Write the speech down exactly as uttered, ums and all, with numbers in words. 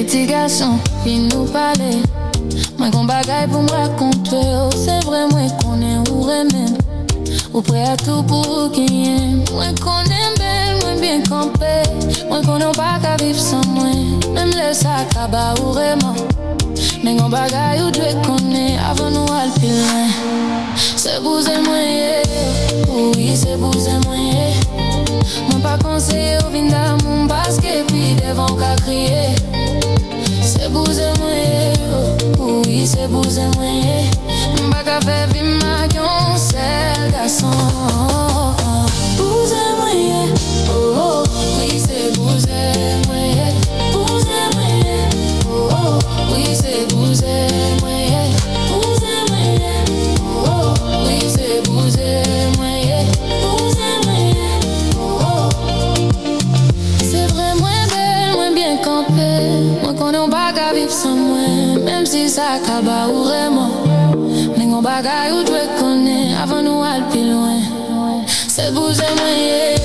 Petit garçon, il nous parlait. Moi qu'on bagaille pour me raconter. Oh, c'est vrai, moi qu'on est ou même. Ou prêt à tout pour gagner. Moi qu'on est belle, moi bien campé. Moi qu'on n'a pas qu'à vivre sans moi. Même le sac à bas ou vraiment. Mais qu'on bagaille ou doit connaître. Avant nous à le loin. C'est bouger moi, yeah. Oui, c'est bouger moi, yeah. Moi pas conseiller au vin d'amour. Parce que puis devant qu'à crier. C'est bouger moi, yeah. Oui, c'est bouger moi, yeah. M'pas qu'à faire vivre ma gueule, c'est le garçon. Bouger moi, yeah. Oh, oh. Oui, c'est bouger moi, yeah. Bouger moi, yeah. Oh, oh. Oui, c'est bouger moi, yeah. Bouger moi, yeah. Oh, oh. Oui, c'est bouger moi, yeah. Bouger moi, yeah. Oh, oh. C'est vrai, moins belle, moins bien campée. Moi qu'on n'a pas qu'à vivre sans moi. Même si ça acaba ou vraiment. Mais qu'on bagaille ou doit connaître. Avant nous à le plus loin. C'est bouger moi, yeah.